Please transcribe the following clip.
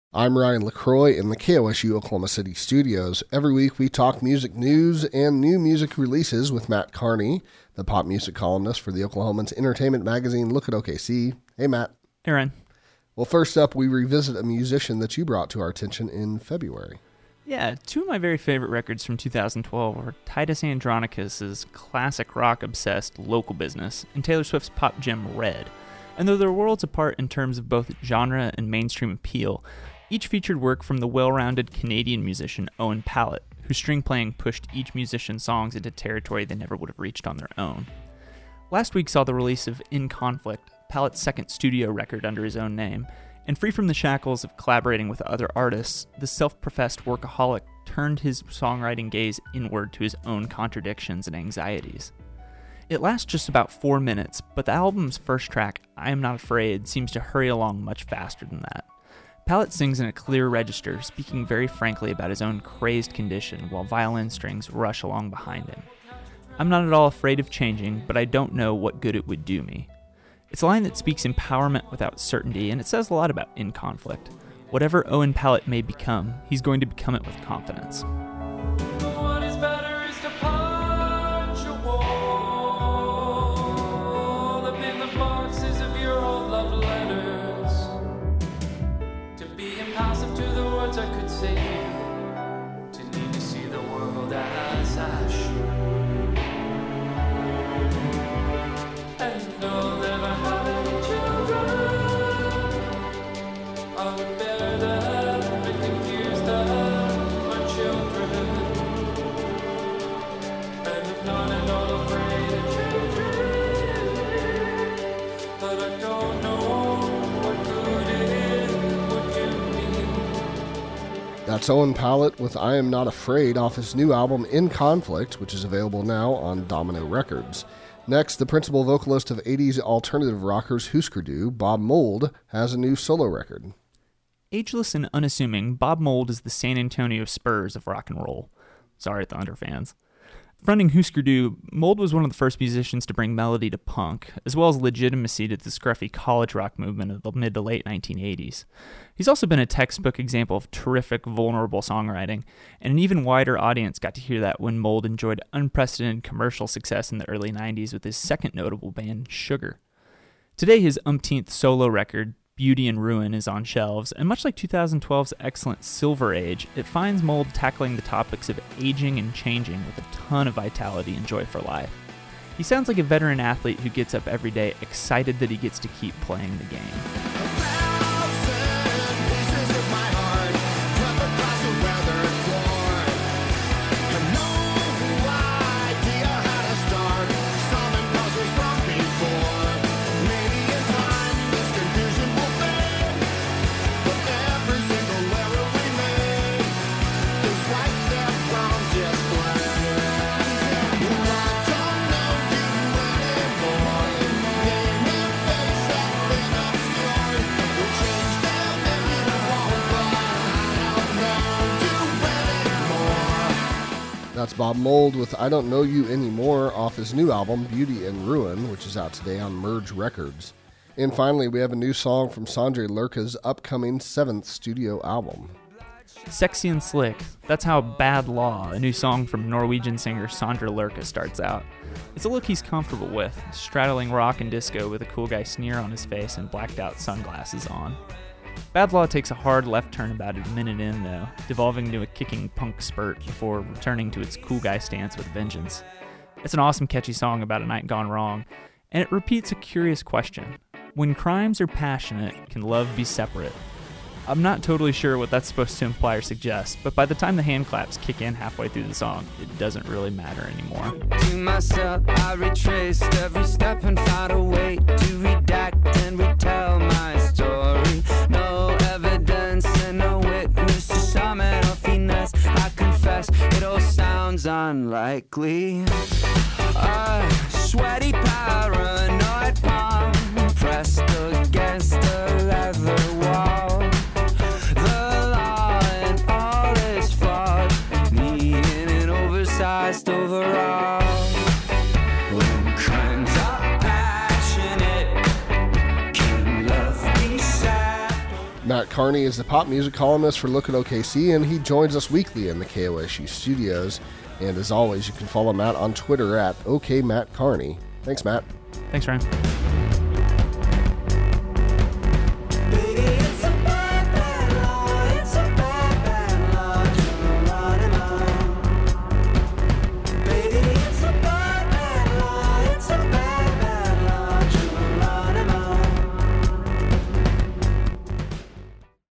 I'm Ryan LaCroix in the KOSU Oklahoma City studios. Every week we talk music news and new music releases with Matt Carney, the pop music columnist for the Oklahoman's entertainment magazine Look at OKC. Hey, Matt. Hey, Ryan. Well, first up, we revisit a musician that you brought to our attention in February. Yeah, two of my very favorite records from 2012 were Titus Andronicus' classic rock-obsessed Local Business and Taylor Swift's pop gem Red. And though they're worlds apart in terms of both genre and mainstream appeal, each featured work from the well-rounded Canadian musician Owen Pallett, whose string playing pushed each musician's songs into territory they never would have reached on their own. Last week saw the release of In Conflict, Pallett's second studio record under his own name, and free from the shackles of collaborating with other artists, the self-professed workaholic turned his songwriting gaze inward to his own contradictions and anxieties. It lasts just about 4 minutes, but the album's first track, I Am Not Afraid, seems to hurry along much faster than that. Pallett sings in a clear register, speaking very frankly about his own crazed condition while violin strings rush along behind him. I'm not at all afraid of changing, but I don't know what good it would do me. It's a line that speaks empowerment without certainty, and it says a lot about In Conflict. Whatever Owen Pallett may become, he's going to become it with confidence. What is better is to punch a wall up in the boxes of your old love letters, to be impassive to the words I could say, to need to see the world as ash. And I'll never have any children. I would bear them and confuse them, my children. And I'm not at all afraid of children, but I don't know what good it would do me. That's Owen Pallett with I Am Not Afraid off his new album In Conflict, which is available now on Domino Records. Next, the principal vocalist of 80s alternative rockers Husker Du, Bob Mould, has a new solo record. Ageless and unassuming, Bob Mould is the San Antonio Spurs of rock and roll. Sorry, Thunder fans. Fronting Husker Du, Mould was one of the first musicians to bring melody to punk, as well as legitimacy to the scruffy college rock movement of the mid to late 1980s. He's also been a textbook example of terrific, vulnerable songwriting, and an even wider audience got to hear that when Mould enjoyed unprecedented commercial success in the early 90s with his second notable band, Sugar. Today, his umpteenth solo record, Beauty and Ruin, is on shelves, and much like 2012's excellent Silver Age, it finds Mould tackling the topics of aging and changing with a ton of vitality and joy for life. He sounds like a veteran athlete who gets up every day excited that he gets to keep playing the game. That's Bob Mould with I Don't Know You Anymore off his new album, Beauty and Ruin, which is out today on Merge Records. And finally, we have a new song from Sondre Lerche's upcoming 7th studio album. Sexy and Slick, that's how Bad Law, a new song from Norwegian singer Sondre Lerche, starts out. It's a look he's comfortable with, straddling rock and disco with a cool guy sneer on his face and blacked out sunglasses on. Bad Law takes a hard left turn about a minute in, though, devolving into a kicking punk spurt before returning to its cool guy stance with vengeance. It's an awesome, catchy song about a night gone wrong, and it repeats a curious question. When crimes are passionate, can love be separate? I'm not totally sure what that's supposed to imply or suggest, but by the time the hand claps kick in halfway through the song, it doesn't really matter anymore. To myself, I retraced every step and found a way to redact and retell my story. No evidence and no witness to summon or finesse. I confess, it all sounds unlikely. A sweaty, paranoid palm pressed against a leather wall. Overall, when crimes are passionate, can love be sad? Matt Carney is the pop music columnist for Look at OKC, and he joins us weekly in the KOSU studios. And as always, you can follow Matt on Twitter at OKMattCarney. Thanks, Matt. Thanks, Ryan.